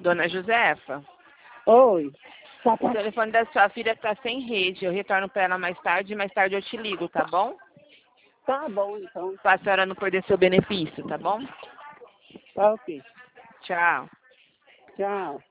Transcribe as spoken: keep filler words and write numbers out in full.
Dona Josefa, Oi. Tá, o tá. telefone da sua filha está sem rede. Eu retorno para ela mais tarde, mais tarde eu te ligo, tá bom? Tá bom, então. Para a senhora não perder seu benefício, tá bom? Tá ok. Tchau. Tchau.